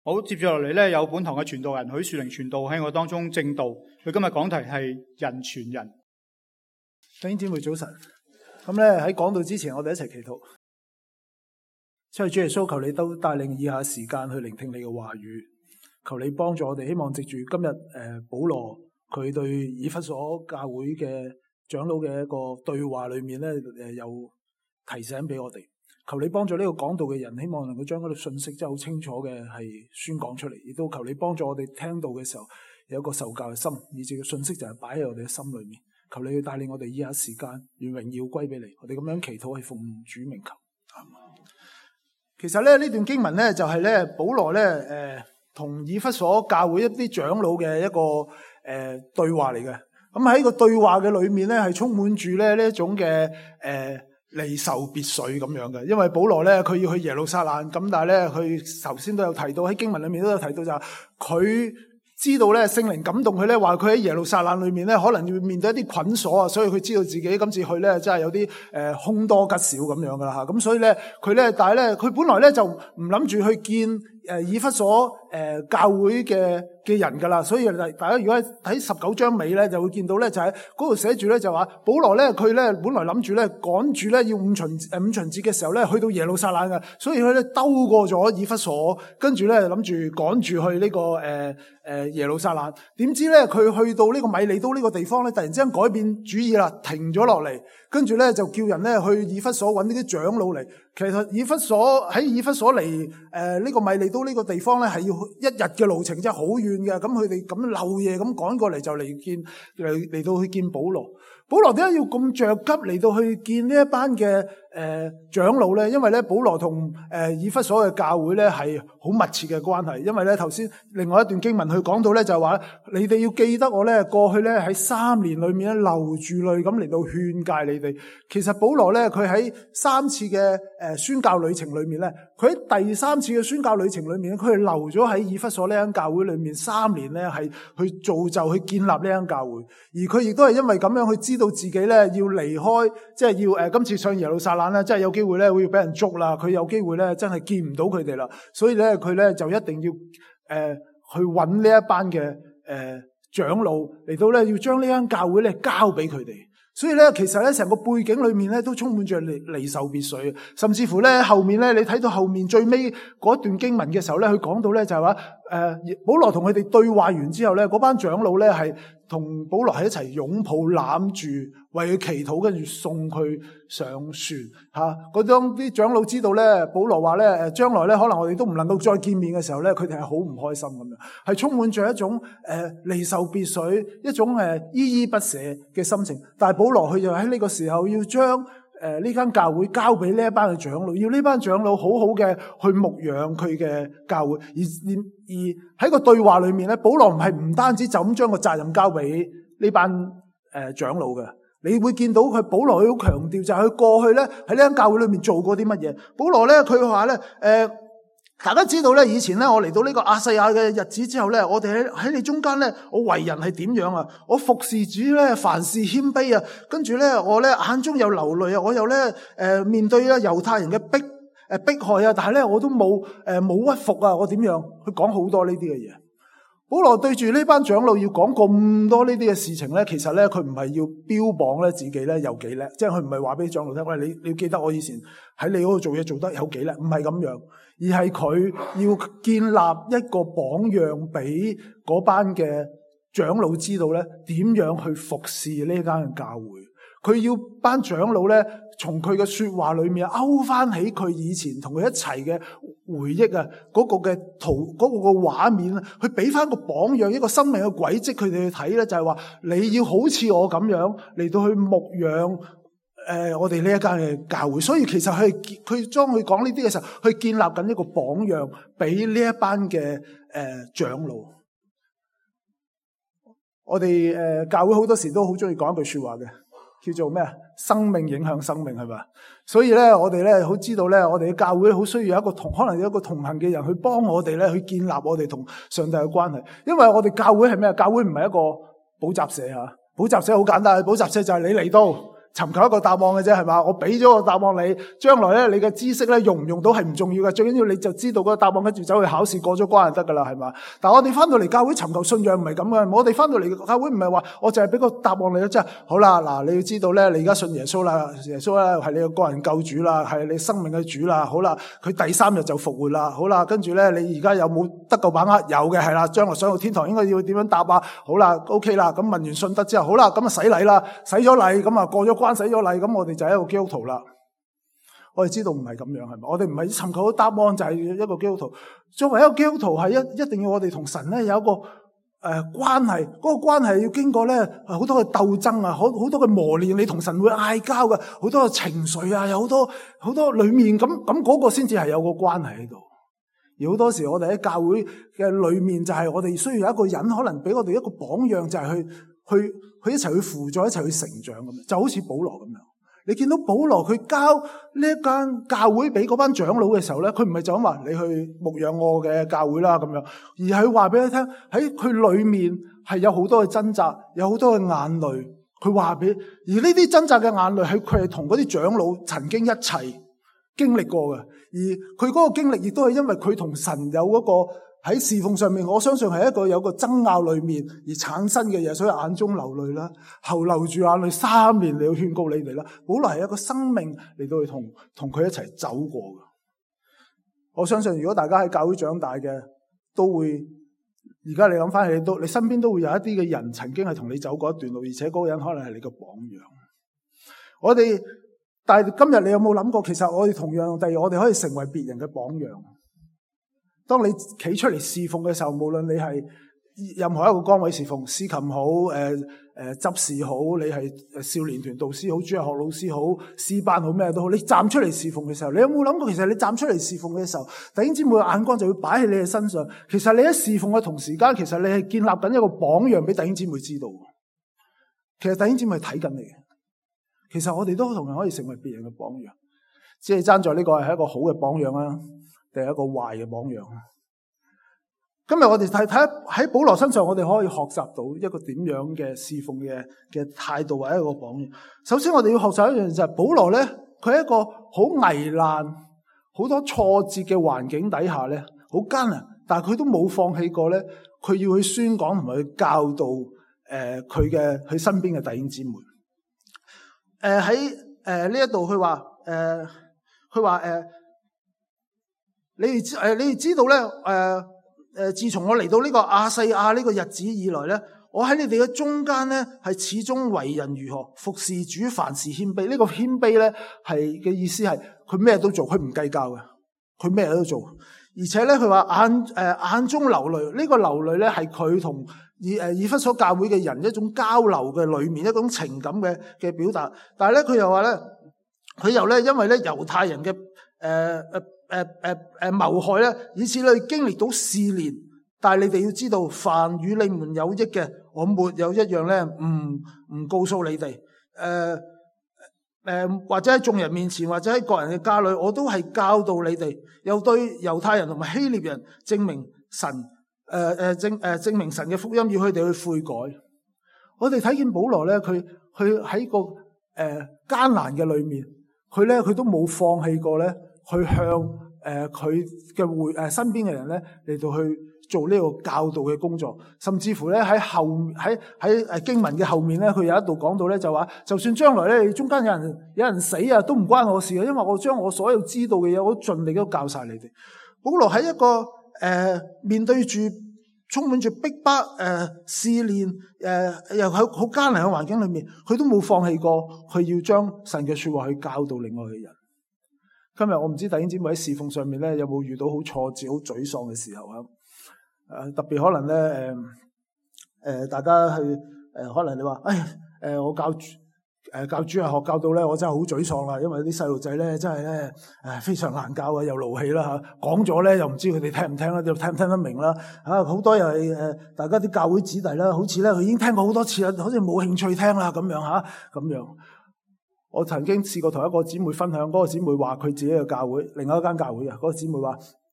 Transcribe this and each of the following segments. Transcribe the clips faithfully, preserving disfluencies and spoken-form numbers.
好，接住落嚟咧，有本堂嘅傳道人許樹寧傳道喺我當中證道。佢今日講題係人傳人。 弟兄姊妹早晨。咁咧喺講道之前，我哋一齊祈禱。親愛主耶穌，求你都帶領以下時間去聆聽你嘅話語。求你幫助我哋，希望藉住今日誒、呃、保羅佢對以弗所教會嘅長老嘅一個對話裏面咧，誒、呃、有提醒俾我哋。求你幫助呢個講道嘅人，希望能夠將嗰個信息真係好清楚嘅係宣講出嚟，亦都求你幫助我哋聽到嘅時候有一個受教嘅心，以至個信息就係擺喺我哋嘅心裏面。求你去帶領我哋以下時間，願榮耀歸俾你。我哋咁樣祈禱係奉主名求。其實咧呢段經文咧就係咧保羅咧誒同以弗所教會一啲長老嘅一個誒、呃、對話嚟嘅。咁喺個對話嘅裏面咧係充滿住咧呢一種嘅誒。呃離愁別緒咁樣嘅，因為保羅咧佢要去耶路撒冷，咁但係咧佢頭先都有提到喺經文裏面都有提到就係佢知道咧聖靈感動佢咧，話佢喺耶路撒冷裏面咧可能要面對一啲捆鎖啊，所以佢知道自己今次去咧真係有啲誒凶多吉少咁樣噶啦吓，咁所以咧佢咧但係咧佢本來咧就唔諗住去見誒以弗所誒教會嘅嘅人噶啦，所以大家如果喺十九章尾咧就會見到咧就喺嗰度寫住咧就話保羅咧佢咧本來諗住咧趕住咧要五旬誒五旬節嘅時候咧去到耶路撒冷嘅，所以佢咧兜過咗以弗所，跟住咧諗住趕住去呢、這個誒誒、呃、耶路撒冷，點知咧佢去到呢個米利都呢個地方咧，突然之間改變主意啦，停咗落嚟，跟住咧就叫人咧去以弗所揾呢啲長老嚟。其實以弗所喺以弗所嚟誒呢個米利都呢個地方咧係要一日嘅路程，真係好遠嘅。咁佢哋咁漏夜咁趕過嚟就嚟見嚟嚟到去見保羅。保羅點解要咁着急嚟到去見呢一班嘅誒、呃、長老咧？因為咧保羅同誒以弗所嘅教會咧係好密切嘅關係。因為咧頭先另外一段經文佢講到咧就係話，你哋要記得我咧過去咧喺三年裏面咧流住淚咁嚟到勸誡你哋。其實保羅咧佢喺三次嘅誒宣教旅程裏面咧，佢喺第三次嘅宣教旅程裏面咧，佢係留咗喺以弗所呢間教會裏面三年咧，係去造就去建立呢間教會。而佢亦都係因為咁樣去知道自己咧要離開，即係要誒、呃、今次上耶路撒冷咧，即係有機會咧會要俾人捉啦，佢有機會咧真係見唔到佢哋啦，所以咧佢咧就一定要誒、呃、去揾呢一班嘅誒、呃、長老嚟到咧要將呢間教會咧交俾佢哋。所以咧，其實咧，成個背景裏面咧，都充滿住離離愁別緒，甚至乎咧，後面咧，你睇到後面最尾嗰段經文嘅時候咧，佢講到咧就係話，誒、呃，保羅同佢哋對話完之後咧，嗰班長老咧係同保羅喺一齊擁抱攬住，為佢祈禱，跟住送佢上船吓。嗰當啲長老知道咧，保羅話咧，誒，將來咧可能我哋都唔能夠再見面嘅時候咧，佢哋係好唔開心咁樣，係充滿住一種誒離愁別緒，一種誒依依不捨嘅心情。但係保羅佢就喺呢個時候要將誒呢間教會交俾呢一班嘅長老，要呢班長老好好嘅去牧養佢嘅教會。而而而喺個對話裏面咧，保羅唔係唔單止就咁將個責任交俾呢班誒長老嘅。你會見到佢保羅佢好強調就係佢過去咧喺呢間教會裏面做過啲乜嘢。保羅咧佢話咧誒，大家知道咧以前咧我嚟到呢個亞細亞嘅日子之後咧，我哋喺喺你中間咧，我為人係點樣啊？我服侍主咧，凡事謙卑啊，跟住咧我咧眼中有流淚啊，我又咧誒、呃、面對咧猶太人嘅逼誒迫害啊，但係咧我都冇誒冇屈服啊，我點樣？佢講好多呢啲嘅嘢。保羅對住呢班長老要講咁多呢啲嘅事情咧，其實咧佢唔係要標榜咧自己咧有幾叻，即係佢唔係話俾長老聽，喂，你你要記得我以前喺你嗰度做嘢做得有幾叻，唔係咁樣，而係佢要建立一個榜樣俾嗰班嘅長老知道咧點樣去服侍呢間嘅教會。佢要班長老咧從佢嘅說話裏面勾翻起佢以前同佢一齊嘅回憶啊，嗰個嘅圖，嗰個嘅畫面啊，去俾翻個榜樣，一個生命嘅軌跡，佢哋去睇咧，就係話你要好似我咁樣嚟到去牧養誒我哋呢一間嘅教會。所以其實佢佢將佢講呢啲嘅時候，去建立緊一個榜樣俾呢一班嘅誒長老。我哋誒教會好多時都好中意講一句說話嘅，叫做咩啊？生命影響生命，係咪？所以咧，我哋咧好知道咧，我哋嘅教會好需要有一個同，可能有一個同行嘅人去幫我哋咧，去建立我哋同上帝嘅關係。因為我哋教會係咩啊？教會唔係一個補習社吓，補習社好簡單，補習社就係你嚟到尋求一個答案嘅啫，係嘛？我俾咗個答案你，將來咧你嘅知識咧用唔用到係唔重要嘅，最緊要你就知道嗰個答案，跟住走去考試過咗關就得噶啦，係嘛？但係我哋翻到嚟教會尋求信仰唔係咁嘅，我哋翻到嚟教會唔係話我就係俾個答案你咯，即係好啦，嗱你要知道咧，你而家信耶穌啦，耶穌咧係你嘅個人救主啦，係你生命嘅主啦，好啦，佢第三日就復活啦，好啦，跟住咧你而家有冇得夠把握？有嘅係啦，將來上到天堂應該要點樣答啊？好啦 ，OK 啦，咁問完信德之後，好啦，咁啊洗禮啦，洗咗禮，咁啊過咗關，洗咗禮，咁我哋就係一個基督徒啦。我哋知道唔係咁樣，係咪？我哋唔係尋求答案就係一個基督徒。作為一個基督徒，係一一定要我哋同神咧有一個誒、呃、關係，嗰、那個關係要經過咧好多嘅鬥爭啊，好好多嘅磨練，你同神會嗌交嘅，好多嘅情緒啊，有好多好多裏面咁咁嗰個先至係有個關係喺度。而好多時我哋喺教會嘅裏面，就係我哋需要有一個人，可能俾我哋一個榜樣，就係去去去一齊去輔助，一齊去成長咁，就好似保羅咁樣。你見到保羅佢交呢一間教會俾嗰班長老嘅時候咧，佢唔係就咁話你去牧養我嘅教會啦咁樣，而係話俾你聽喺佢裏面係有好多嘅掙扎，有好多嘅眼淚。佢話俾，而呢啲掙扎嘅眼淚係佢係同嗰啲長老曾經一齊經歷過嘅，而佢嗰個經歷亦都係因為佢同神有嗰個喺侍奉上面，我相信係一個有個爭拗裏面而產生嘅嘢，所以眼中流淚啦，後流住眼淚三年嚟到勸告你哋啦。保羅係一個生命嚟到去同同佢一齊走過嘅。我相信如果大家喺教會長大嘅，都會而家你諗翻起，都你身邊都會有一啲嘅人曾經係同你走過一段路，而且嗰個人可能係你嘅榜樣。我哋。但係今日你有冇諗過，其實我哋同樣地，我哋可以成為別人嘅榜樣。當你企出嚟侍奉嘅時候，無論你係任何一個崗位侍奉，司琴好，誒、呃、誒、呃、執事好，你係少年團導師好，主日學老師好，詩班好，咩都好，你站出嚟侍奉嘅時候，你有冇諗過，其實你站出嚟侍奉嘅時候，弟兄姊妹嘅眼光就會擺喺你嘅身上。其實你喺侍奉嘅同時間，其實你係建立緊一個榜樣俾弟兄姊妹知道。其實弟兄姊妹係睇緊你嘅。其實我哋都同樣可以成為別人嘅榜樣，只係爭在呢個係一個好嘅榜樣啊，定係一個壞嘅榜樣。今日我哋睇睇喺保羅身上，我哋可以學習到一個點樣嘅侍奉嘅嘅態度，或者一個榜樣。首先，我哋要學習一樣就係保羅咧，佢係一個好危難、好多挫折嘅環境底下咧，好艱難，但係佢都冇放棄過咧，佢要去宣講同埋去教導誒佢嘅佢身邊嘅弟兄姊妹。誒喺誒呢一度佢話誒佢話誒你哋知誒你哋知道咧誒誒自從我嚟到呢個亞細亞呢個日子以來咧，我喺你哋嘅中間咧係始終為人如何服侍主，凡事謙卑。呢個謙卑咧係嘅意思係佢咩都做，佢唔計較嘅，佢咩都做。而且咧佢話眼誒眼中流淚，呢個流淚咧係佢同以誒以弗所教會嘅人一種交流嘅裏面一種情感嘅嘅表達。但係咧佢又話咧，佢又咧因為咧猶太人嘅誒誒誒誒誒謀害咧，以至你經歷到試煉。但係你哋要知道，凡與你們有益嘅，我沒有一樣咧唔唔告訴你哋。誒、呃。誒，或者喺眾人面前，或者喺各人嘅家裏，我都係教導你哋，又對猶太人同埋希臘人證明神，誒、呃、誒證誒證明神嘅福音，要佢哋去悔改。我哋睇見保羅咧，佢佢喺個誒艱難嘅裏面，佢咧佢都冇放棄過咧，去向誒佢嘅會誒身邊嘅人咧嚟到去做呢個教導嘅工作，甚至乎咧喺後喺喺誒經文嘅後面咧，佢有一度講到咧，就話就算將來咧中間有人有人死啊，都唔關我事嘅，因為我將我所有知道嘅嘢，我都盡力都教晒你哋。保羅喺一個誒、呃、面對住充滿住逼迫誒試煉誒又喺好艱難嘅環境裏面，佢都冇放棄過，佢要將神嘅說話去教導另外嘅人。今日我唔知弟兄姊妹喺侍奉上面咧有冇遇到好挫折、好沮喪嘅時候啊？誒，特別可能咧，誒、呃、誒，大家去誒、呃，可能你話，哎，誒、呃，我教誒、呃、教主日學教到咧，我真係好沮喪啦，因為啲細路仔咧，真係咧，誒，非常難教啊，又勞氣啦吓，講咗咧又唔知佢哋聽唔聽啦，又聽唔聽得明啦，啊，好多又係誒，大家啲教會子弟啦，好似咧佢已經聽過好多次啦，好似冇興趣聽啦咁樣吓，咁樣。我曾經試過同一個姊妹分享，嗰、那個姊妹話佢自己嘅教會，另外一間教會啊，嗰、那個姊妹話。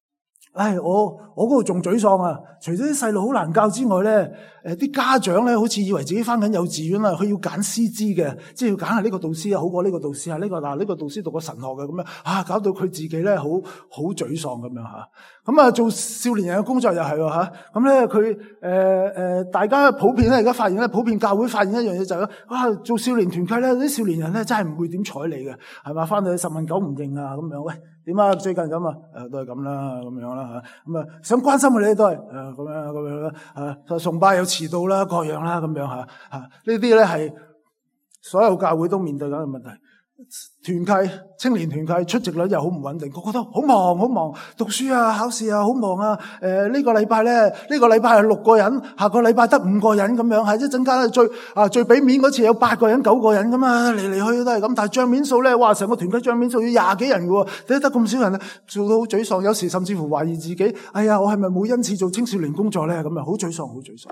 唉，我我嗰度仲沮喪啊！除咗啲細路好難教之外咧，誒啲家長咧好似以為自己返緊幼稚園啦，佢要揀師資嘅，即係要揀下呢個導師啊，好過呢個導師啊，呢個嗱呢個導師讀過神學嘅咁樣啊，搞到佢自己咧好好沮喪咁樣嚇。咁啊，做少年人嘅工作又係喎嚇。咁咧佢誒誒，大家普遍咧而家發現咧，普遍教會發現一樣嘢就係啊，做少年團契咧，啲少年人咧真係唔會點睬你嘅，係嘛？返到去十問九唔應啊咁樣，喂點啊？最近咁啊，誒都係咁啦，咁樣啦嚇。咁啊，想關心佢哋都係誒咁樣咁樣啦，誒崇拜又遲到啦，各樣啦咁樣嚇嚇。呢啲咧係所有教會都面對緊嘅問題。團契、青年團契出席率又好唔穩定，個個都好忙好忙，讀書啊、考試啊好忙啊。誒、呃、呢、這個禮拜咧，呢、這個禮拜係六個人，下個禮拜得五個人咁樣，係一陣間最啊最俾面嗰次有八個人、九個人咁啊，嚟嚟去去都係咁。但係帳面數咧，哇！成個團契帳面數要廿幾人嘅喎，點解得咁少人啊？做到好沮喪，有時甚至乎懷疑自己，哎呀，我係咪冇恩賜做青少年工作咧？咁樣好沮喪，好沮喪。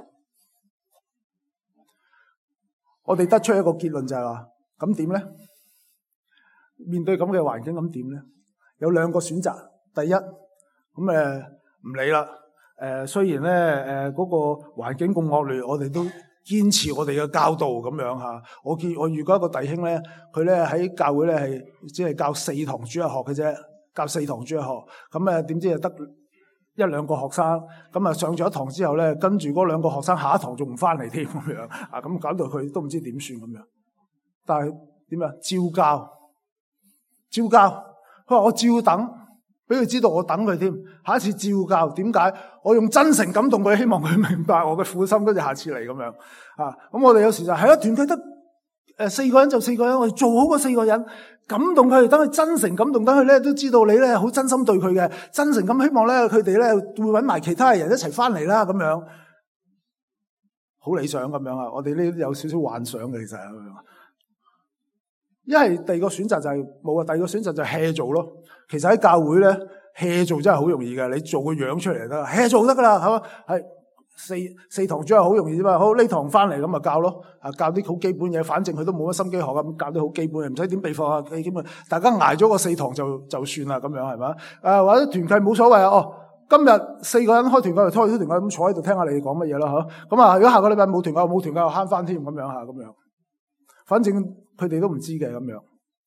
我哋得出一個結論就係話，咁點咧？面對咁嘅環境咁點咧？有兩個選擇。第一，咁誒唔理啦。誒、呃、雖然咧誒嗰個環境咁惡劣，我哋都堅持我哋嘅教導咁樣嚇。我見我遇過一個弟兄咧，佢咧喺教會咧係只係教四堂主日學嘅啫，教四堂主日學。咁誒點知就得一兩個學生。咁啊上咗一堂之後咧，跟住嗰兩個學生下一堂仲唔翻嚟添咁樣啊？咁搞到佢都唔知點算咁樣。但係點啊？照教。照教，佢話我照等，俾佢知道我等佢添。下一次照教，點解？我用真誠感動佢，希望佢明白我嘅苦心，跟住下次嚟咁樣啊。咁我哋有時就係啦，團契得誒四個人就四個人，我哋做好嗰四個人，感動佢，等佢真誠感動，等佢咧都知道你咧好真心對佢嘅，真誠咁希望咧佢哋咧會搵埋其他人一齊翻嚟啦，咁樣好理想咁樣啊。我哋呢有少少幻想嘅，其實係咁樣。一係第二個選擇就係冇啊，第二個選擇就係 hea 做咯。其實喺教會咧 hea 做真係好容易嘅，你做個樣出嚟得啦 hea 做得噶啦，係嘛？係四四堂主日好容易啫嘛。好呢堂翻嚟咁咪教咯，啊教啲好基本嘢，反正佢都冇乜心機學咁，教啲好基本嘅，唔使點備課啊，基本大家挨咗個四堂就就算啦，咁樣係嘛？啊或者團契冇所謂啊，哦今日四個人開團契就開咗團契咁坐喺度聽下你哋講乜嘢啦，嗬咁啊如果下個禮拜冇團契冇團契又慳翻添咁樣吓，咁樣反正。佢哋都唔知嘅咁樣，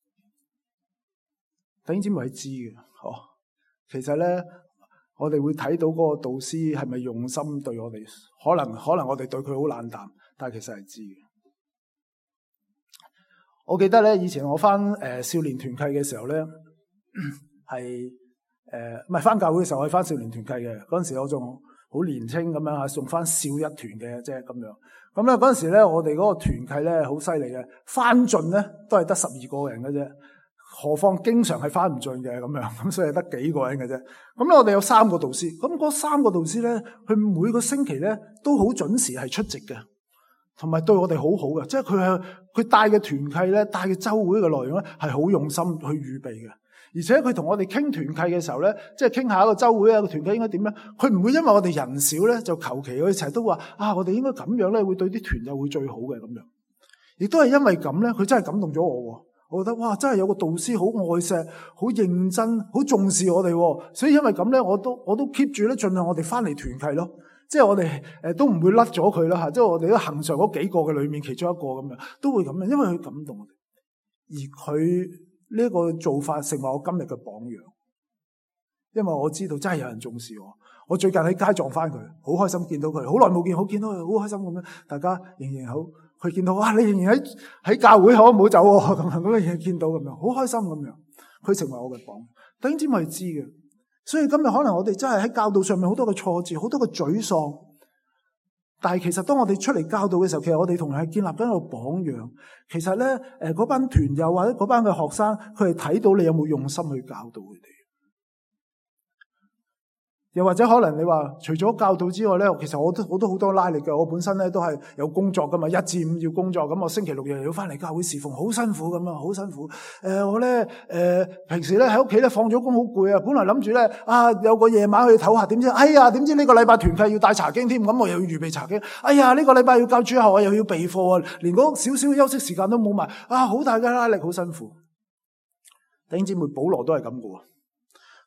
弟兄姊妹係知嘅，哦，其實咧，我哋會睇到嗰個導師係咪用心對我哋，可能可能我哋對佢好冷淡，但係其實係知嘅。我記得咧，以前我翻誒、呃、少年團契嘅時候咧，係誒唔係翻教會嘅時候，我係翻少年團契嘅。嗰陣時我仲好年青咁樣吓，送翻少一團嘅即係咁樣。咁咧嗰陣時咧，我哋嗰個團契咧好犀利嘅，翻盡咧都係得十二個人嘅啫，何況經常係翻唔盡嘅咁樣，咁所以係得幾個人嘅啫。咁咧我哋有三個導師，咁嗰三個導師咧，佢每個星期咧都好準時係出席嘅，同埋對我哋好好嘅，即係佢係佢帶嘅團契咧，帶嘅週會嘅內容咧係好用心去預備嘅。而且佢同我哋傾團契嘅時候咧，即係傾下一個週會啊，個團契應該點樣？佢唔會因為我哋人少咧，就求其佢成日都話啊，我哋應該咁樣咧，會對啲團友會最好嘅咁樣。亦都係因為咁咧，佢真係感動咗我。我覺得哇，真係有個導師好愛錫、好認真、好重視我哋。所以因為咁咧，我都我都 keep 住咧，盡量我哋翻嚟團契咯。即係我哋誒都唔會甩咗佢啦嚇。即係我哋都恆常嗰幾個嘅裏面其中一個咁樣，都會咁樣，因為佢感動我哋，而佢。呢個做法成為我今日嘅榜樣，因為我知道真係有人重視我。我最近喺街撞翻佢，好開心見到佢，好耐冇見，好見到佢，好開心咁樣。大家仍然好，佢見到哇，你仍然喺喺教會，可唔好走喎咁樣咁嘅嘢，見到咁樣，好開心咁樣。佢成為我嘅榜樣，弟兄姊妹係知嘅。所以今日可能我哋真係喺教導上面好多嘅挫折，好多嘅沮喪。但係其實當我哋出嚟教導嘅時候，其實我哋同樣係建立緊一個榜樣。其實咧，誒嗰班團友或者嗰班嘅學生，佢係睇到你有冇用心去教導佢哋。又或者可能你話除咗教導之外咧，其實我都我都好多拉力嘅。我本身咧都係有工作噶嘛，一至五要工作，咁我星期六日又要翻嚟教會侍奉，好辛苦咁啊，好辛苦。誒、呃、我咧誒、呃、平時咧喺屋企咧放咗工好攰啊，本來諗住咧啊有個夜晚去唞下，點知哎呀點知呢個禮拜團契要帶查經添，咁我又要預備查經。哎呀呢個禮拜要教主日學，我又要備課啊，連嗰少少休息時間都冇埋啊，好大嘅拉力，好辛苦。弟兄姊妹，保羅都係咁嘅喎。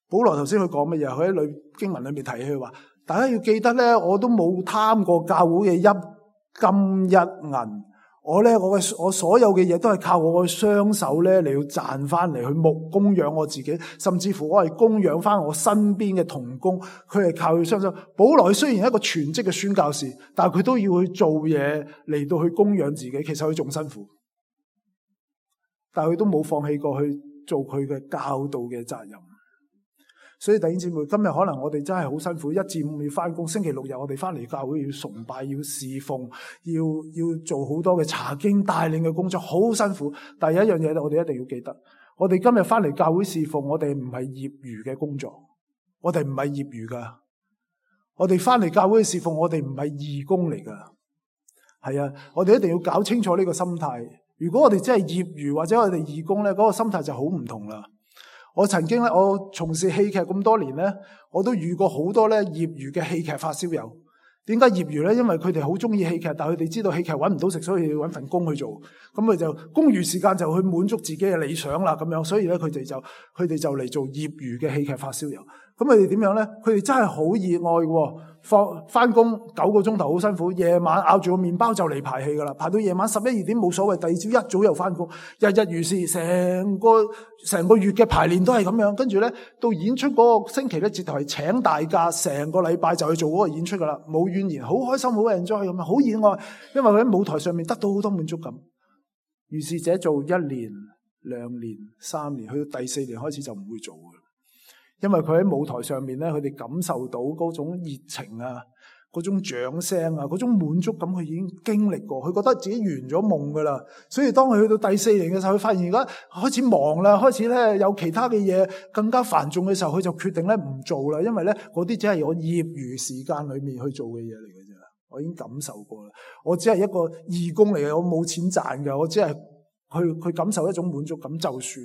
保羅頭先佢講乜嘢？佢喺裏經文裏面提起佢話，大家要記得咧，我都冇貪過教會嘅一金一銀。我咧，我嘅我所有嘅嘢都係靠我嘅雙手咧嚟要賺翻嚟去牧供養我自己，甚至乎我係供養翻我身邊嘅同工，佢係靠佢雙手。保羅雖然係一個全職嘅宣教士，但係佢都要去做嘢嚟到去供養自己，其實佢仲辛苦，但係佢都冇放棄過去做佢嘅教導嘅責任。所以弟兄姊妹，今日可能我哋真係好辛苦，一至五要翻工，星期六日我哋翻嚟教會要崇拜，要侍奉，要要做好多嘅查經帶領嘅工作，好辛苦。但係有一樣嘢我哋一定要記得，我哋今日翻嚟教會侍奉，我哋唔係業餘嘅工作，我哋唔係業餘噶。我哋翻嚟教會侍奉，我哋唔係義工嚟噶。係啊，我哋一定要搞清楚呢個心態。如果我哋真係業餘或者我哋義工咧，嗰個心態就好唔同啦。我曾經咧，我從事戲劇咁多年咧，我都遇過好多咧業餘嘅戲劇發燒友。點解業餘咧？因為佢哋好中意戲劇，但係佢哋知道戲劇揾唔到食，所以要揾份工去做。咁佢就公餘時間就去滿足自己嘅理想啦，咁樣。所以咧，佢哋就佢哋就嚟做業餘嘅戲劇發燒友。咁佢哋點樣咧？佢哋真係好熱愛嘅，放翻工九個鐘頭好辛苦，夜晚咬住個麵包就嚟排戲噶啦，排到夜晚十一二點冇所謂，第二朝一早又翻工，日日如是，成個成個月嘅排練都係咁樣。跟住咧，到演出嗰個星期咧，直頭係請大假，成個禮拜就去做嗰個演出噶啦，冇怨言，好開心，好 enjoy 咁樣，好熱愛，因為佢喺舞台上面得到好多滿足感。如是者做一年、兩年、三年，去到第四年開始就唔會做嘅。因為佢喺舞台上面咧，佢哋感受到嗰種熱情啊，嗰種掌聲啊，嗰種滿足感，佢已經經歷過，佢覺得自己圓咗夢噶啦。所以當佢去到第四年嘅時候，佢發現而家開始忙啦，開始咧有其他嘅嘢更加繁重嘅時候，佢就決定咧唔做啦。因為咧嗰啲只係我業餘時間裏面去做嘅嘢嚟嘅啫，我已經感受過啦。我只係一個義工嚟嘅，我冇錢賺嘅，我只係去去感受一種滿足感就算。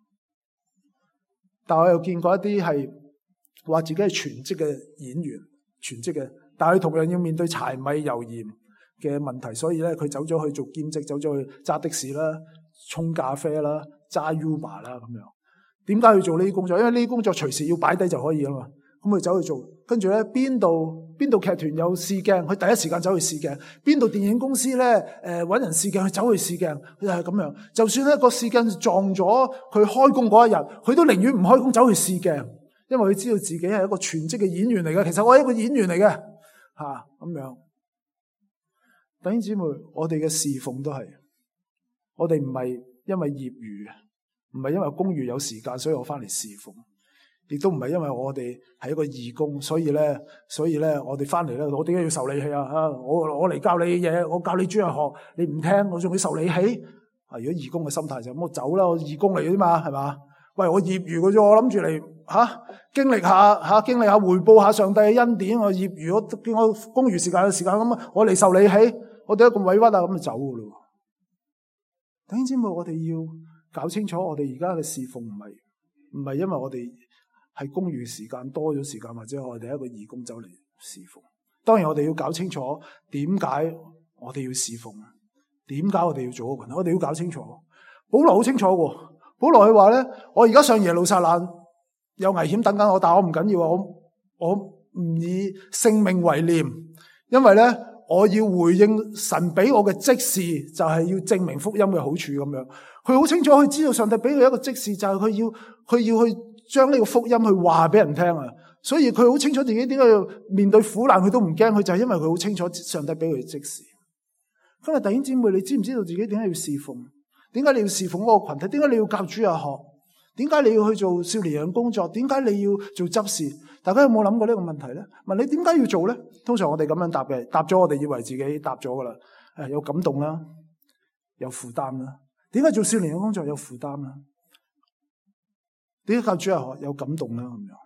但我又見過一啲係話自己係全職嘅演員，全職嘅，但係佢同樣要面對柴米油鹽嘅問題，所以咧佢走咗去做兼職，走咗去揸的士啦、沖咖啡啦、揸 Uber 啦咁樣。點解要做呢啲工作？因為呢啲工作隨時要擺低就可以啊嘛。咁佢走去做，跟住咧邊度邊度劇團有試鏡，佢第一時間走去試鏡；邊度電影公司咧誒搵人試鏡，佢走去試鏡，佢就係咁樣。就算咧個試鏡撞咗佢開工嗰一日，佢都寧願唔開工走去試鏡，因為佢知道自己係一個全職嘅演員嚟嘅。其實我係一個演員嚟嘅，吓咁樣。弟兄姊妹，我哋嘅侍奉都係，我哋唔係因為業餘，唔係因為公餘有時間，所以我翻嚟侍奉。亦都唔係因為我哋係一個義工，所以咧，所以咧，我哋翻嚟咧，我點解要受你氣啊？啊，我我嚟教你嘢，我教你主日學，你唔聽，我仲要受你氣啊！如果義工嘅心態就咁，我走啦，我義工嚟嘅啫嘛，係嘛？喂，我業餘嘅啫，我諗住嚟吓經歷下吓、啊，經歷下回報下上帝嘅恩典。我業餘，我見我公餘時間嘅時間咁，我嚟受你氣，我點解咁委屈啊？咁就走噶咯。弟兄姊妹，我哋要搞清楚，我哋而家嘅侍奉唔係唔係因為我哋。係公餘時間多咗時間，或者我哋一個義工走嚟侍奉。當然我哋要搞清楚點解我哋要侍奉，點解我哋要做嗰個，我哋要搞清楚。保羅好清楚嘅，保羅佢話咧：我而家上耶路撒冷有危險等緊我，但我唔緊要啊！我我唔以性命為念，因為咧我要回應神俾我嘅職事，就係要證明福音嘅好處咁樣。佢好清楚，佢知道上帝俾佢一個職事，就係佢要佢要去。將呢個福音去話俾人聽啊！所以佢好清楚自己點解要面對苦難，佢都唔驚，佢就係因為佢好清楚上帝俾佢嘅職事。今日弟兄姊妹，你知唔知道自己點解要侍奉？點解你要侍奉嗰個群體？點解你要教主日學？點解你要去做少年人工作？點解你要做執事？大家有冇諗過呢個問題咧？問你點解要做咧？通常我哋咁樣答嘅，答咗我哋以為自己答咗噶啦。誒，有感動啦，有負擔啦。點解做少年人工作有負擔啦？點解教主日學有感動啦？咁樣，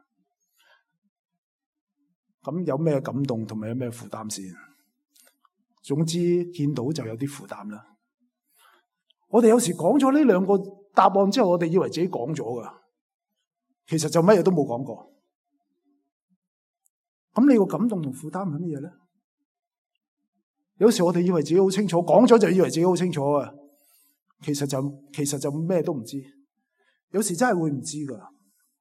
咁有咩感動同埋有咩負擔先？總之見到就有啲負擔啦。我哋有時講咗呢兩個答案之後，我哋以為自己講咗噶，其實就乜嘢都冇講過。咁你個感動同負擔係乜嘢咧？有時我哋以為自己好清楚，講咗就以為自己好清楚啊，其實就其實就咩都唔知。有時真係會唔知噶，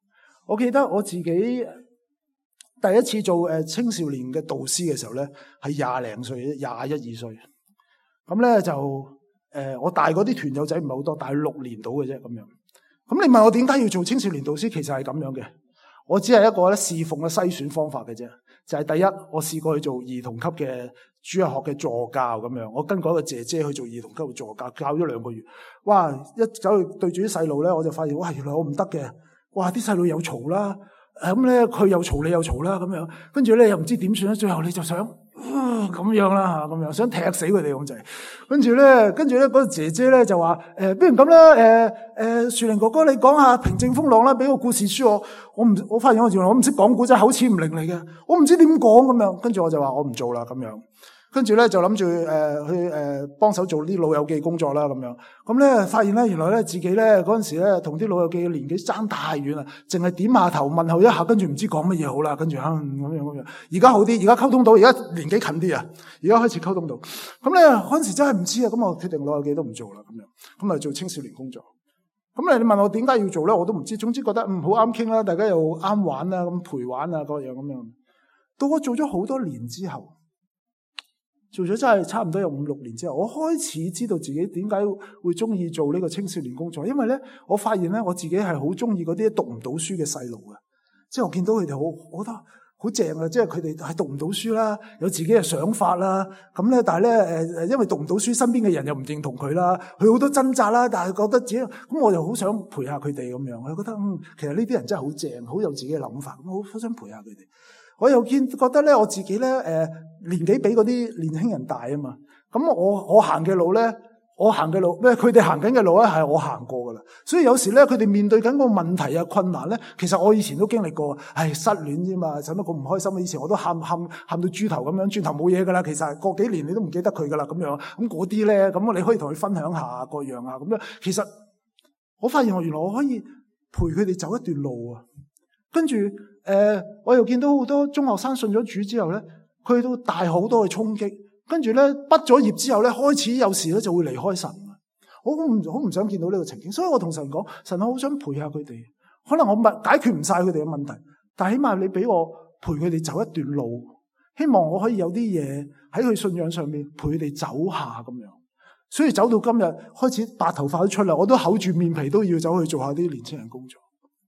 我記得我自己第一次做誒青少年嘅導師嘅時候咧，係廿零歲，廿一二歲。咁咧就誒、呃，我大嗰啲團友仔唔係好多，大六年到嘅啫咁樣。咁你問我點解要做青少年導師，其實係咁樣嘅。我只係一個咧侍奉嘅篩選方法嘅啫。就係、是、第一，我試過去做兒童級嘅主日學嘅助教咁樣。我跟嗰個姐姐去做兒童級嘅助教，教咗兩個月。哇！一走去對住啲細路咧，我就發現哇，原來我唔得嘅。哇！啲細路又嘈啦，咁咧佢又嘈，你又嘈啦咁樣。跟住咧又唔知點算咧，最後你就想咁、呃、樣啦嚇，咁樣想踢死佢哋咁滯。跟住咧，跟住咧嗰個姐姐咧就話：誒、呃，不如咁啦，誒、呃、誒、呃，樹靈哥哥，你講下平靜風浪啦，俾個故事書我。我唔，我發現我原來我唔識講古仔，口齒唔伶俐嘅，我唔知點講咁樣。跟住我就話我唔做啦咁樣。跟住咧就諗住誒去誒幫手做啲老友記工作啦咁樣。咁咧發現咧原來咧自己咧嗰陣時咧同啲老友記嘅年紀爭太遠啦，淨係點下頭問候一下，跟住唔知講乜嘢好啦。跟住哼咁樣咁樣。而家好啲，而家溝通到，而家年紀近啲啊，而家開始溝通到。咁咧嗰陣時真係唔知啊，咁我決定老友記都唔做啦咁樣。咁啊做青少年工作。咁你問我點解要做咧，我都唔知。總之覺得嗯好啱傾啦，大家又啱玩啦，咁陪玩啊各樣咁樣。到我做咗好多年之後。做咗真係差唔多有五六年之後，我開始知道自己點解會中意做呢個青少年工作，因為咧，我發現咧我自己係好中意嗰啲讀唔到書嘅細路嘅，即係我見到佢哋好，我覺得好正啊！即係佢哋係讀唔到書啦，有自己嘅想法啦，咁咧，但係咧誒誒，因為讀唔到書，身邊嘅人又唔認同佢啦，佢好多掙扎啦，但係覺得自己咁，我又好想陪下佢哋咁樣，我就覺得嗯，其實呢啲人真係好正，好有自己嘅諗法，咁我好想陪下佢哋。我又見覺得咧，我自己咧，誒、呃、年紀比嗰啲年輕人大啊嘛。咁我我行嘅路咧，我行嘅路咩？佢哋行緊嘅路咧，係我行過噶啦。所以有時咧，佢哋面對緊個問題啊、困難咧，其實我以前都經歷過。唉，失戀啫嘛，使乜咁唔開心啊？以前我都喊喊喊到豬頭咁樣，轉頭冇嘢噶啦。其實過幾年你都唔記得佢噶啦，咁樣咁嗰啲咧，咁你可以同佢分享下各樣啊，咁樣。其實我發現我原來我可以陪佢哋走一段路啊，跟住。誒、呃，我又見到好多中學生信咗主之後咧，佢都大好多嘅衝擊，跟住咧畢咗業之後咧，開始有時咧就會離開神。我好唔好唔想見到呢個情景，所以我同神講：神，我好想陪下佢哋。可能我問解決唔晒佢哋嘅問題，但係起碼你俾我陪佢哋走一段路，希望我可以有啲嘢喺佢信仰上面陪佢哋走下咁樣。所以走到今日開始白頭髮都出嚟，我都厚住面皮都要走去做下啲年青人工作。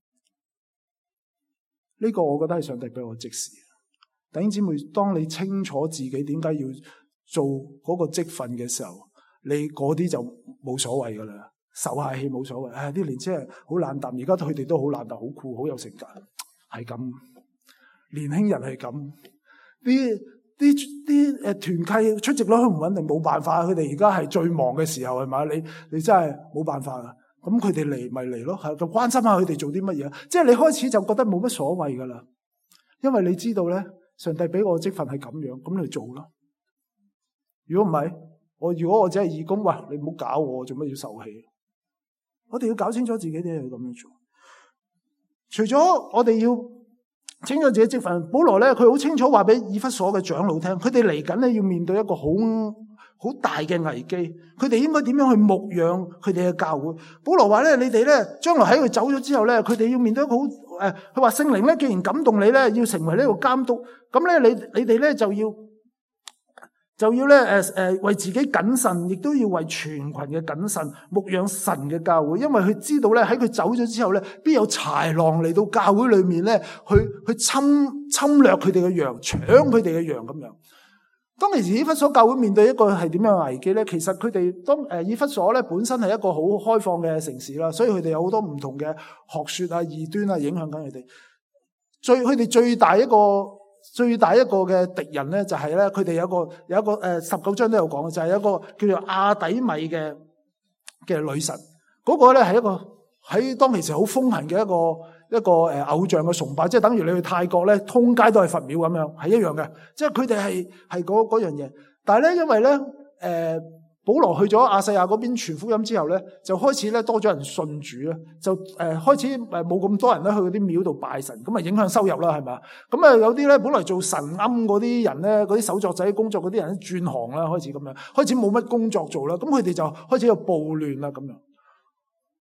呢個我覺得係上帝俾我職事。弟兄姊妹，當你清楚自己點解要做嗰個職份嘅時候，你嗰啲就冇所謂噶啦，受下氣冇所謂。唉，啲年青人好冷淡，而家佢哋都好冷淡，好酷，好有性格，係咁。年輕人係咁，啲啲啲誒團契出席率唔穩定，冇辦法。佢哋而家係最忙嘅時候，係咪？你你真係冇辦法啊！咁佢哋嚟咪嚟咯，係就關心下佢哋做啲乜嘢。即係你開始就覺得冇乜所謂噶啦，因為你知道咧，上帝俾我職份係咁樣，咁你做咯。如果唔係，我如果我只係義工，喂，你唔好搞我，做乜要受氣？我哋要搞清楚自己啲嘢咁樣做。除咗我哋要清楚自己職份，保羅咧佢好清楚話俾以弗所嘅長老聽，佢哋嚟緊咧要面對一個好好大嘅危機，佢哋應該點樣去牧養佢哋嘅教會？保羅話咧，你哋咧將來喺佢走咗之後咧，佢哋要面對一個好誒，佢話聖靈咧，既然感動你咧，要成為呢個監督，咁咧你你哋咧就要就要咧誒誒為自己謹慎，亦都要為全群嘅謹慎牧養神嘅教會，因為佢知道咧喺佢走咗之後咧，必有豺狼嚟到教會裏面咧，去去侵侵略佢哋嘅羊，搶佢哋嘅羊咁樣。當其時以弗所教會面對一個係點樣嘅危機咧？其實佢哋當誒以弗所咧本身係一個好開放嘅城市啦，所以佢哋有好多唔同嘅學說啊、異端啊影響緊佢哋。最佢哋最大一個最大一個嘅敵人咧，就係咧佢哋有一個有一個誒十九章都有講嘅，就係、是、一個叫做亞底米嘅嘅女神。嗰、那個咧係一個喺當其時好風行嘅一個。一個誒偶像嘅崇拜，即係等於你去泰國咧，通街都係佛廟咁樣，係一樣嘅。即係佢哋係係嗰嗰樣嘢。但係咧，因為咧，誒、呃、保羅去咗亞細亞嗰邊傳福音之後咧，就開始咧多咗人信主咧，就誒、呃、開始誒冇咁多人咧去嗰啲廟度拜神，咁啊影響收入啦，係咪？咁啊有啲咧本來做神龕嗰啲人咧，嗰啲手作仔工作嗰啲人轉行啦，開始咁樣，開始冇乜工作做啦，咁佢哋就開始有暴亂啦咁樣。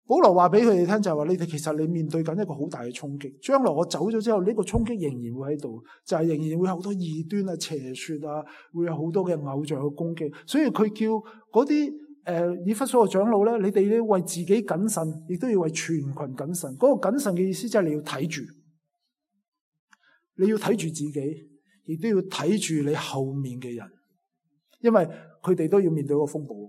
保羅話俾佢哋聽就係話，你哋其實你面對緊一個好大嘅衝擊，將來我走咗之後，呢個衝擊仍然會喺度，就係仍然會有好多異端啊、邪說啊，會有好多嘅偶像嘅攻擊。所以佢叫嗰啲誒以弗所嘅長老咧，你哋咧為自己謹慎，亦都要為全群謹慎。嗰個謹慎嘅意思即係你要睇住，你要睇住自己，亦都要睇住你後面嘅人，因為佢哋都要面對個風暴。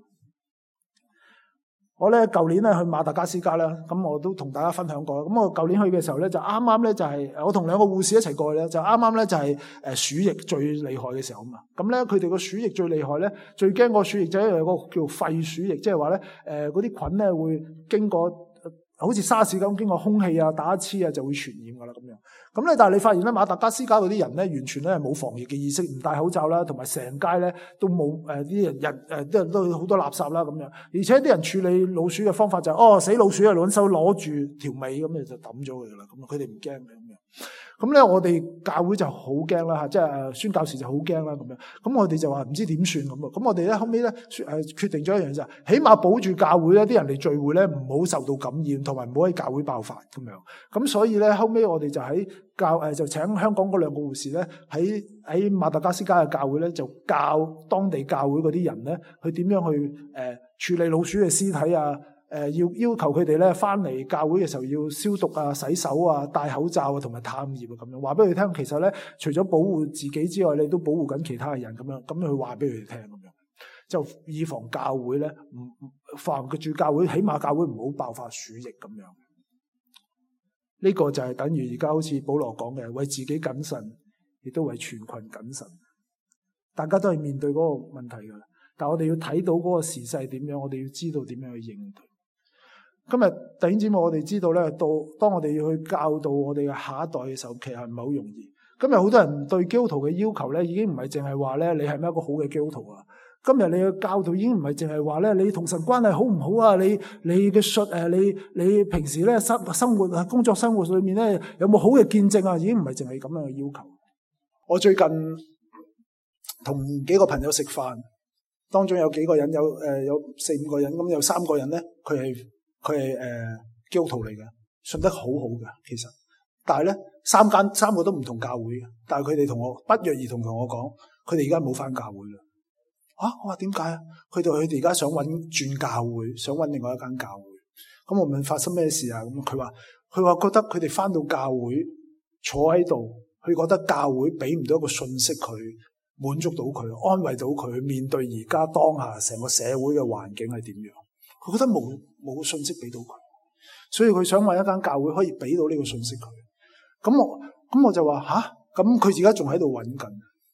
我咧舊年咧去馬達加斯加啦，咁我都同大家分享過。咁我舊年去嘅時候咧，就啱啱咧就係我同兩個護士一齊過去咧，就啱啱咧就係誒鼠疫最厲害嘅時候啊嘛。咁咧佢哋個鼠疫最厲害咧，最驚個鼠疫就係有個叫肺鼠疫，即係話咧誒嗰啲菌咧會經過好似沙士咁經過空氣啊、打乞嗤啊就會傳染噶啦咁樣。咁咧，但係你發現咧，馬達加斯加嗰啲人咧，完全咧係冇防疫嘅意識，唔戴口罩啦，同埋成街咧都冇誒啲人人誒，都都好多垃圾啦咁樣。而且啲人處理老鼠嘅方法就係、是，哦死老鼠啊，攞手攞住條尾咁，你就抌咗佢噶啦。咁佢哋唔驚嘅咁樣。咁咧，我哋教會就好驚啦嚇，即係誒宣教士就好驚啦咁樣。咁我哋就話唔知點算咁啊。咁我哋咧後尾咧誒決定咗一樣就係，起碼保住教會咧，啲人嚟聚會咧唔好受到感染，同埋唔好喺教會爆發咁樣。咁所以咧後尾我哋就喺教誒就請香港嗰兩個護士咧喺喺馬達加斯加嘅教會咧就教當地教會嗰啲人咧去點樣去誒、呃、處理老鼠嘅屍體啊。誒、呃，要要求佢哋咧翻嚟教會嘅時候要消毒啊、洗手啊、戴口罩啊，同埋探熱啊，咁樣話俾佢聽。其實咧，除咗保護自己之外，你都保護緊其他嘅人，咁樣咁樣去話俾佢哋聽，咁樣就以防教會咧唔防住教會，起碼教會唔好爆發鼠疫咁樣。呢、這個就係等於而家好似保羅講嘅，為自己謹慎，亦都為全群謹慎。大家都係面對嗰個問題噶啦，但我哋要睇到嗰個時勢點樣，我哋要知道點樣去應對。今日弟兄姊妹，我哋知道咧，到當我哋要去教導我哋嘅下一代嘅時候，其實唔係好容易。今日好多人對基督徒嘅要求咧，已經唔係淨係話咧，你係咪一個好嘅基督徒啊？今日你嘅教導已經唔係淨係話咧，你同神關係好唔好啊？你你嘅信誒，你你平時咧生生活啊，工作生活裏面咧有冇好嘅見證啊？已經唔係淨係咁樣嘅要求。我最近同幾個朋友食飯，當中有幾個人有誒、呃、有四五個人，咁有三個人咧，佢係。佢係誒基督徒嚟嘅，信得好好嘅，其實，但係咧三間三個都唔同教會嘅，但係佢哋同我不約而同同我講，佢哋而家冇返教會啦。啊，我話點解啊？佢哋佢哋而家想揾轉教會，想揾另外一間教會。咁我問發生咩事啊？咁佢話佢話覺得佢哋返到教會坐喺度，佢覺得教會俾唔到一個信息佢，滿足到佢，安慰到佢面對而家當下成個社會嘅環境係點樣。佢覺得冇冇信息俾到佢，所以佢想揾一間教會可以俾到呢個信息佢。咁我咁我就話吓，咁佢而家仲喺度揾緊。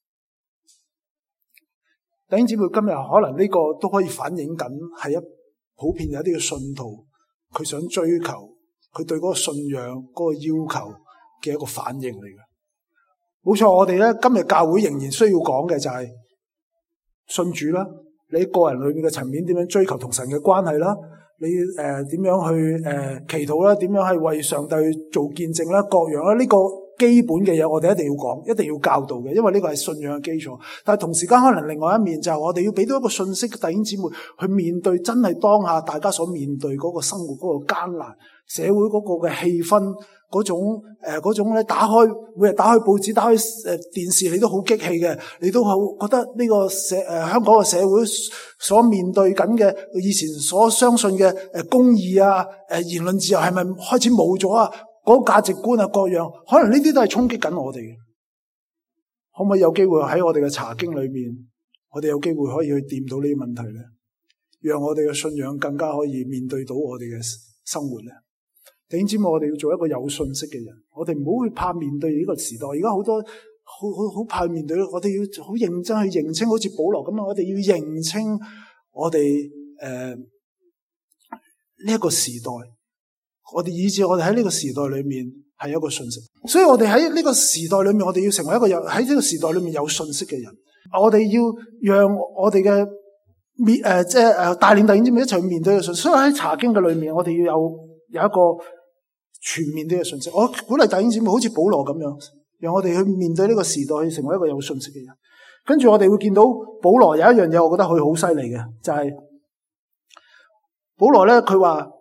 弟兄姊妹，今日可能呢個都可以反映緊係一普遍有一啲嘅信徒，佢想追求佢對嗰個信仰嗰個要求嘅一個反應嚟嘅。冇錯，我哋咧今日教會仍然需要講嘅就係信主啦。你個人裏面嘅層面點樣追求同神嘅關係啦？你誒點樣去誒祈禱啦？點樣係為上帝做見證啦？各樣啦，呢個基本嘅嘢我哋一定要講，一定要教導嘅，因為呢個係信仰嘅基礎。但係同時間可能另外一面就係我哋要俾到一個信息，弟兄姊妹去面對真係當下大家所面對嗰個生活嗰個艱難，社會嗰個嘅氣氛。嗰種誒嗰種咧，打開每日打開報紙、打開誒電視，你都好激氣嘅，你都好覺得呢個社誒、呃、香港嘅社會所面對緊嘅以前所相信嘅誒公義啊、誒言論自由係咪開始冇咗啊？嗰個價值觀啊各樣，可能呢啲都係衝擊緊我哋嘅。可唔可以有機會喺我哋嘅查經裏面，我哋有機會可以去掂到呢啲問題咧，讓我哋嘅信仰更加可以面對到我哋嘅生活咧？弟兄姊妹，我哋要做一個有信息嘅人，我哋唔好去怕面對呢個時代。而家好多好好好怕面對，我哋要好認真去認清，好似保羅咁樣，我哋要認清我哋誒呢一個時代，我哋以至我哋喺呢個時代裏面係一個信息。所以我哋喺呢個時代裏面，我哋要成為一個有喺呢個時代裏面有信息嘅人。我哋要讓我哋嘅面誒，即係誒帶領弟兄姊妹一齊去面對嘅信息。所以喺查經嘅裏面，我哋要有有一個全面啲嘅信息，我鼓勵弟兄姊妹好似保羅咁樣，讓我哋去面對呢個時代，去成為一個有信息嘅人。跟住我哋會見到保羅有一樣嘢，我覺得佢好犀利嘅，就係、是、保羅咧，佢話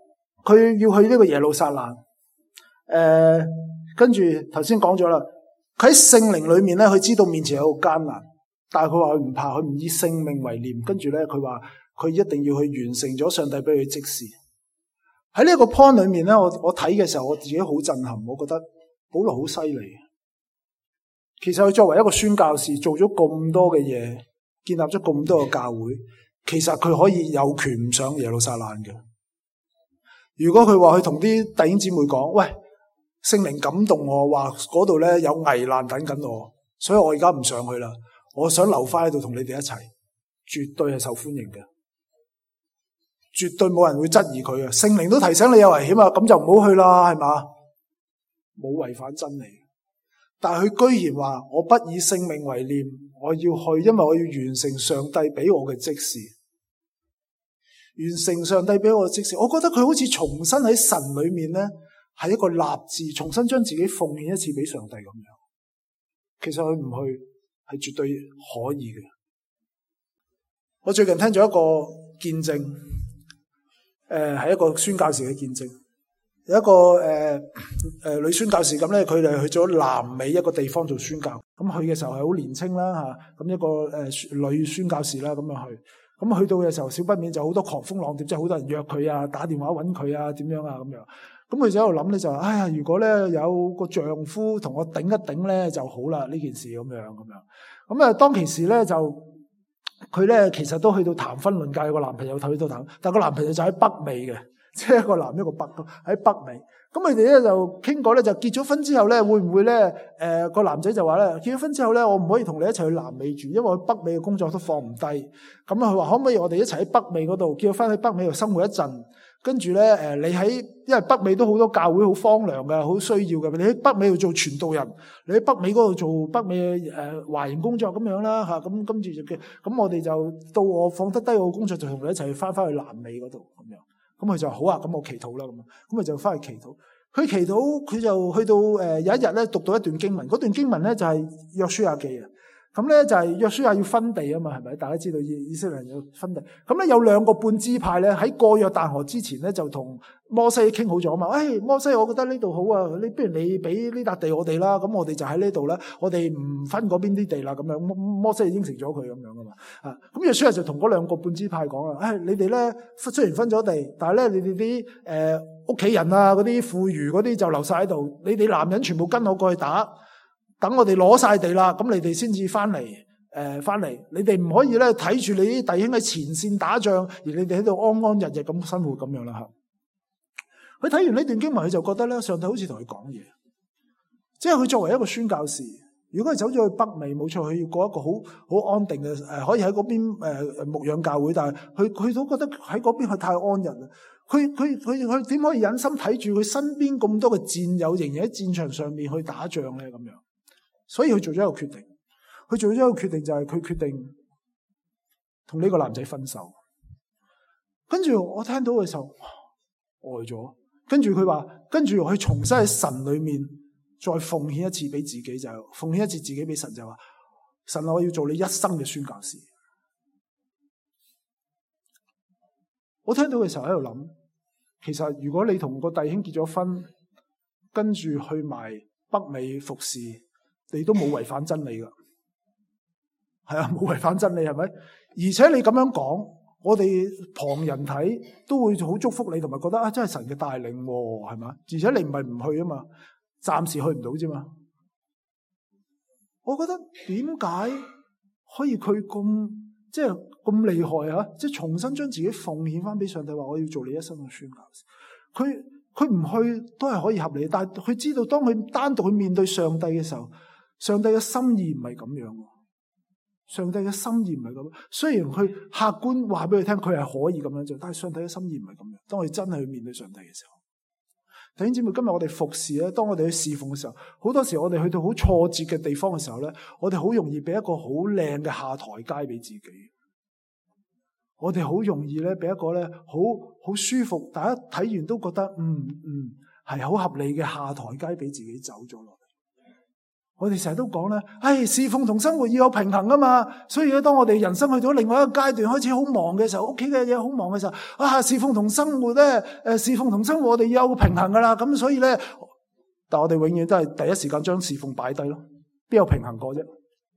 佢要去呢個耶路撒冷。誒、呃，跟住頭先講咗啦，佢喺聖靈裏面咧，佢知道面前有個艱難，但係佢話佢唔怕，佢唔以性命為念。跟住咧，佢話佢一定要去完成咗上帝俾佢職事。喺呢個 point 裏面咧，我我睇嘅時候，我自己好震撼，我覺得保羅好犀利。其實佢作為一個宣教士，做咗咁多嘅嘢，建立咗咁多嘅教會，其實佢可以有權唔上耶路撒冷嘅。如果佢話佢同啲弟兄姊妹講，喂，聖靈感動我，話嗰度咧有危難等緊我，所以我而家唔上去啦，我想留翻喺度同你哋一齊，絕對係受歡迎嘅，絕對冇人會質疑佢嘅。聖靈都提醒你有危險啊，咁就唔好去啦，係嘛？冇違反真理。但係佢居然話我不以性命為念，我要去，因為我要完成上帝俾我嘅職事，完成上帝俾我嘅職事。我覺得佢好似重新喺神裏面咧，係一個立志，重新將自己奉獻一次俾上帝咁樣。其實佢唔去係絕對可以嘅。我最近聽咗一個見證，誒、呃、係一個宣教士嘅見證。有一個誒誒、呃呃、女宣教士咁咧，佢哋去咗南美一個地方做宣教。咁去嘅時候係好年青啦嚇，咁一個誒、呃、女宣教士啦咁樣去。咁去到嘅時候，少不免就好多狂蜂浪蝶，即係好多人約佢啊，打電話揾佢啊，點樣啊咁樣。咁佢就喺度諗咧，就話：哎呀，如果咧有個丈夫同我頂一頂咧就好啦，呢件事咁樣咁樣。咁啊，當其時咧就佢咧其實都去到談婚論嫁，個男朋友去到談，但係個男朋友就喺北美嘅。即係一個南一個北喺北美，咁佢哋咧就傾過咧，就結咗婚之後咧，會唔會咧？誒、呃，個男仔就話咧，結咗婚之後咧，我唔可以同你一齊去南美住，因為我北美嘅工作都放唔低。咁啊，佢話可唔可以我哋一齊喺北美嗰度結咗婚喺北美度生活一陣，跟住咧誒，你喺因為北美都好多教會好荒涼嘅，好需要嘅，你喺北美度做傳道人，你喺北美嗰度做北美嘅誒華人工作咁樣啦嚇，咁跟住就嘅，咁我哋就到我放得低我工作，就同你一齊翻翻去南美嗰度咁樣。咁佢就好啊，咁我祈禱啦，咁咁佢就翻去祈禱。佢祈禱，佢就去到誒、呃、有一日咧讀到一段經文，嗰段經文咧就係約書亞記啊。咁咧就係約書亞要分地啊嘛，係咪？大家知道以以色列人要分地。咁咧有兩個半支派咧喺過約旦河之前咧就同摩西傾好咗啊嘛。誒、哎，摩西，我覺得呢度好啊，你不如你俾呢笪地我哋啦，咁我哋就喺呢度啦，我哋唔分嗰邊啲地啦，咁樣摩摩西應承咗佢咁樣噶嘛。啊，咁約書亞就同嗰兩個半支派講啊，誒、哎，你哋咧雖然分咗地，但係咧你哋啲誒屋企人啊嗰啲婦孺嗰啲就留晒喺度，你哋男人全部跟我過去打。等我哋攞晒地啦，咁你哋先至翻嚟，誒翻嚟，你哋唔可以咧睇住你啲弟兄喺前線打仗，而你哋喺度安安日日咁生活咁樣啦嚇。佢睇完呢段經文，佢就覺得咧，上帝好似同佢講嘢，即係佢作為一個宣教士，如果佢走咗去北美，冇錯，佢要過一個好好安定嘅誒，可以喺嗰邊誒牧養教會，但係佢佢都覺得喺嗰邊係太安逸啦。佢佢佢佢點可以忍心睇住佢身邊咁多嘅戰友仍然喺戰場上面去打仗咧咁樣？所以佢做咗一個決定，佢做咗一個決定就係佢決定同呢個男仔分手。跟住我聽到嘅時候呆咗，跟住佢話，跟住佢重新喺神裏面再奉獻一次俾自己，就係奉獻一次自己俾神，就話神啊，我要做你一生嘅宣教士。我聽到嘅時候喺度諗，其實如果你同個弟兄結咗婚，跟住去埋北美服侍，你都冇違反真理噶，係啊，冇違反真理係咪？而且你咁樣講，我哋旁人睇都會好祝福你，同埋覺得啊，真係神嘅帶領喎，係嘛？而且你唔係唔去啊嘛，暫時去唔到啫嘛。我覺得點解可以佢咁即係咁厲害啊？即係重新將自己奉獻翻俾上帝，話我要做你一生嘅宣教士。佢佢唔去都係可以合理，但係佢知道當佢單獨去面對上帝嘅時候，上帝嘅心意唔係咁樣，上帝嘅心意唔係咁。雖然佢客觀話俾佢聽，佢係可以咁樣做，但係上帝嘅心意唔係咁樣。當佢真係去面對上帝嘅時候，弟兄姊妹，今日我哋服侍咧，當我哋去侍奉嘅時候，好多時我哋去到好挫折嘅地方嘅時候咧，我哋好容易俾一個好靚嘅下台階俾自己。我哋好容易咧俾一個咧好好舒服，大家睇完都覺得嗯嗯係好合理嘅下台階俾自己走咗落嚟。 我哋成日都講咧，唉，侍奉同生活要有平衡啊嘛。所以咧，當我哋人生去到另外一個階段，開始好忙嘅時候，屋企嘅嘢好忙嘅時候，啊，侍奉同生活咧，誒，侍奉同生活我哋要有個平衡噶啦。咁所以咧，但我哋永遠都係第一時間將侍奉擺低咯，邊有平衡過啫？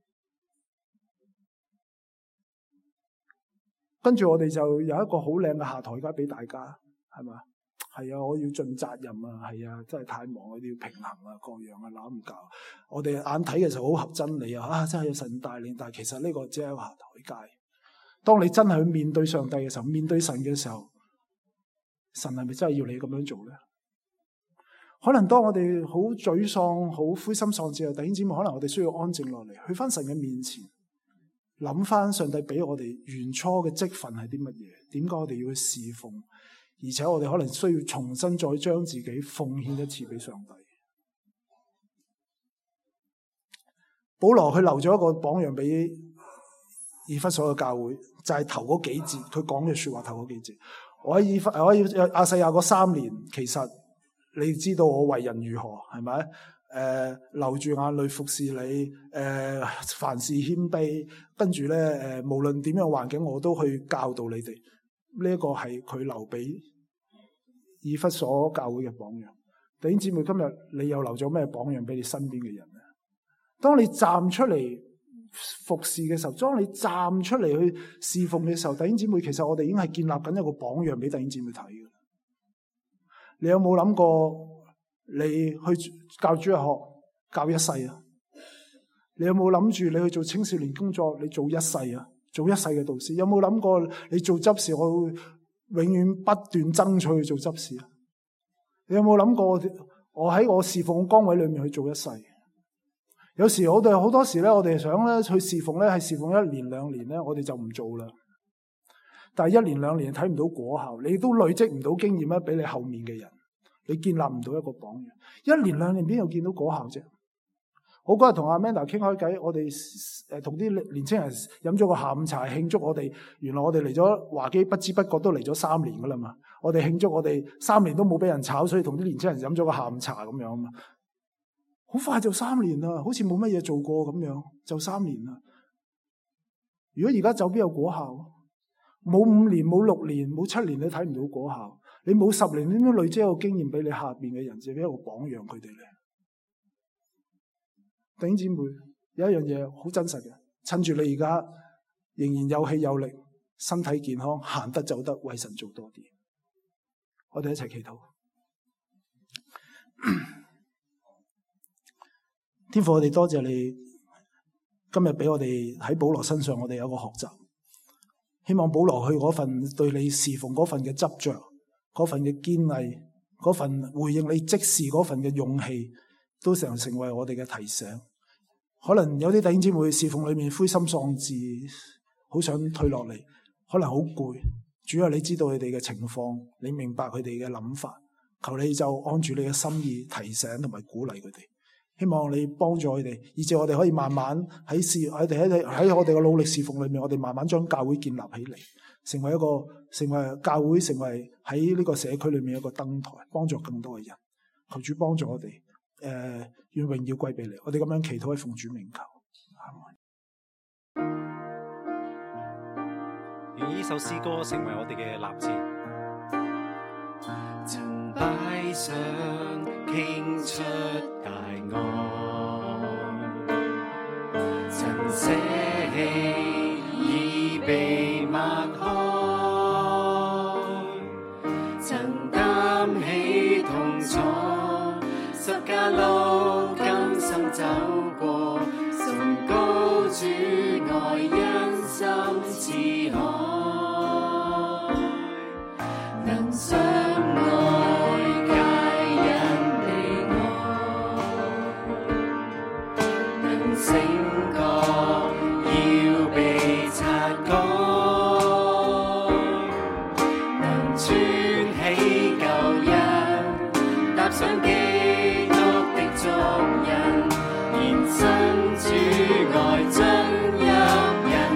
跟住我哋就有一個好靚嘅下台階俾大家，係嘛？係啊，我要盡責任啊，係啊，真係太忙，我哋要平衡啊，各樣啊，攬唔夠。我哋眼睇嘅時候好合真理啊，啊，真係有神帶領，但係其實呢個只係一個下台階。當你真係去面對上帝嘅時候，面對神嘅時候，神係咪真係要你咁樣做咧？可能當我哋好沮喪、好灰心喪志嘅弟兄姊妹，可能我哋需要安靜落嚟，去翻神嘅面前，諗翻上帝俾我哋原初嘅職分係啲乜嘢？點解我哋要去侍奉？而且我哋可能需要重新再將自己奉獻一次俾上帝。保羅佢留咗一個榜樣俾以弗所嘅教會，就係、是、頭嗰幾節佢講嘅說話，頭嗰幾節。我喺以弗我喺亞細亞嗰三年，其實你知道我為人如何，係咪？誒、呃，流住眼淚服侍你，誒、呃，凡事謙卑，跟住咧，誒、呃，無論點樣環境，我都去教導你哋。呢一個係佢留俾以弗所教會嘅榜樣。弟兄姊妹，今日你又留咗咩榜樣俾你身邊嘅人咧？當你站出嚟服侍嘅時候，當你站出嚟去侍奉嘅時候，弟兄姊妹，其實我哋已經係建立緊一個榜樣俾弟兄姊妹睇嘅。你有冇諗過你去教主日學教一世啊？你有冇諗住你去做青少年工作，你做一世啊？做一世嘅導師，有冇諗過你做執事，我會永遠不斷爭取去做執事啊？你有冇諗過我喺我侍奉嘅崗位裏面去做一世？有時我哋好多時咧，我哋想咧去侍奉咧，係侍奉一年兩年咧，我哋就唔做啦。但係一年兩年睇唔到果效，你都累積唔到經驗咧，俾你後面嘅人，你建立唔到一個榜樣。一年兩年邊度見到果效啫？我嗰日同阿 Amanda 傾開偈，我哋誒同啲年青人飲咗個下午茶慶祝我哋，原來我哋嚟咗華基不知不覺都嚟咗三年噶啦嘛。我哋慶祝我哋三年都冇俾人炒，所以同啲年青人飲咗個下午茶咁樣啊嘛。好快就三年啦，好似冇乜嘢做過咁樣，就三年啦。如果而家走邊有果效？冇五年、冇六年、冇七年，你睇唔到果效。你冇十年，你都累積一個經驗俾你下邊嘅人，就俾一個榜樣佢哋咧。弟兄姊妹，有一樣嘢好真實嘅，趁住你而家仍然有氣有力、身體健康、行得走得，為神做多啲。我哋一齊祈禱。天父，我哋多謝你今日俾我哋喺保羅身上，我哋有個學習。希望保羅去嗰份對你侍奉嗰份嘅執着、嗰份嘅堅毅、嗰份回應你即時嗰份嘅勇氣，都成成為我哋嘅提醒。可能有啲弟兄姊妹侍奉裏面灰心喪志，好想退落嚟，可能好攰。主要你知道佢哋嘅情況，你明白佢哋嘅諗法，求你就按住你嘅心意提醒同埋鼓勵佢哋。希望你幫助佢哋，以至我哋可以慢慢喺侍我哋喺喺我哋嘅努力侍奉裏面，我哋慢慢將教會建立起嚟，成為一個成為教會，成為喺呢個社區裏面一個燈台，幫助更多嘅人。求主幫助我哋，誒、呃，願榮耀歸俾你。我哋咁樣祈禱喺奉主名求。 願呢首詩歌成為我哋嘅立志。曾擺上傾出大愛，曾捨棄已被擘開，曾擔起痛楚，十架路甘心走過，崇高主愛因心似海，能相愛皆因你愛，能醒覺要被擦乾，能穿起舊恩，踏上基督的足印，延伸主愛進入人。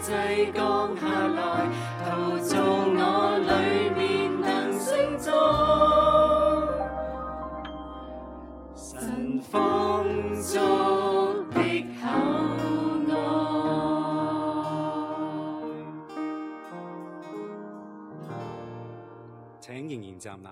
際降下來，陶造我裏面能勝造。神豐足的厚愛。請仍然站立。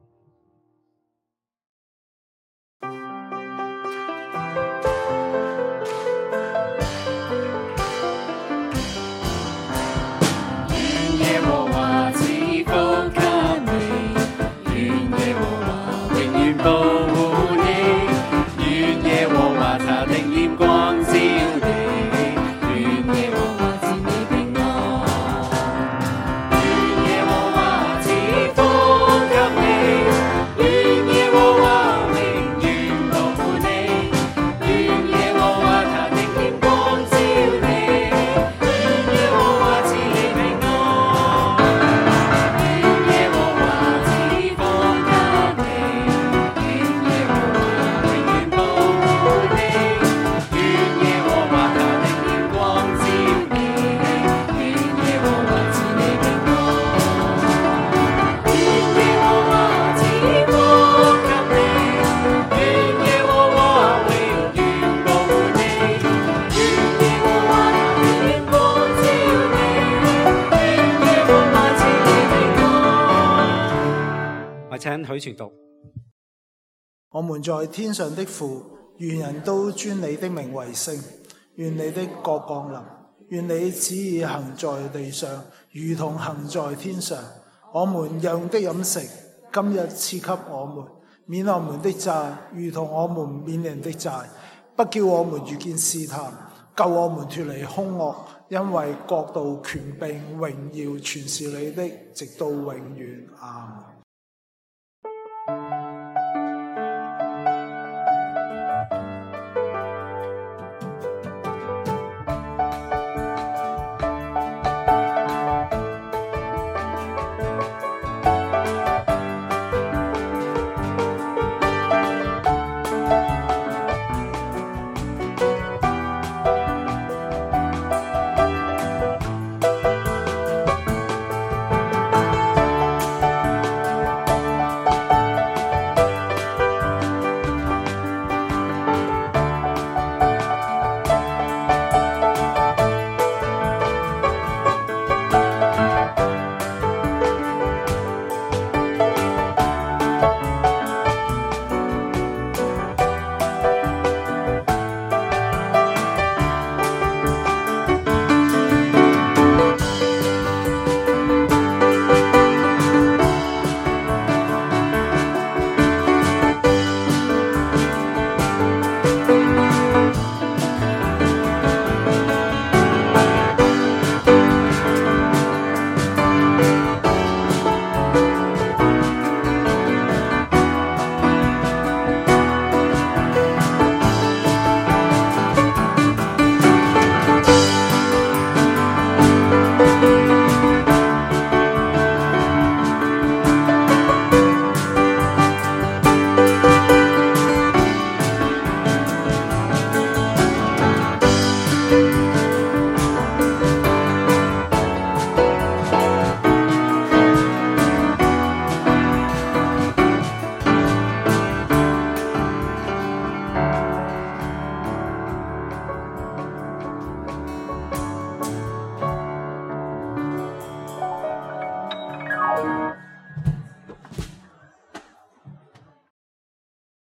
請許傳讀。 我們在天上的父，願人都尊你的名為聖。願你的國降臨。願你旨意行在地上，如同行在天上。我們用的飲食，今日賜給我們，免我們的債，如同我們免人的債。不叫我們遇見試探，救我們脫離兇惡。因為國度、權柄、榮耀，全是你的，直到永遠。阿們。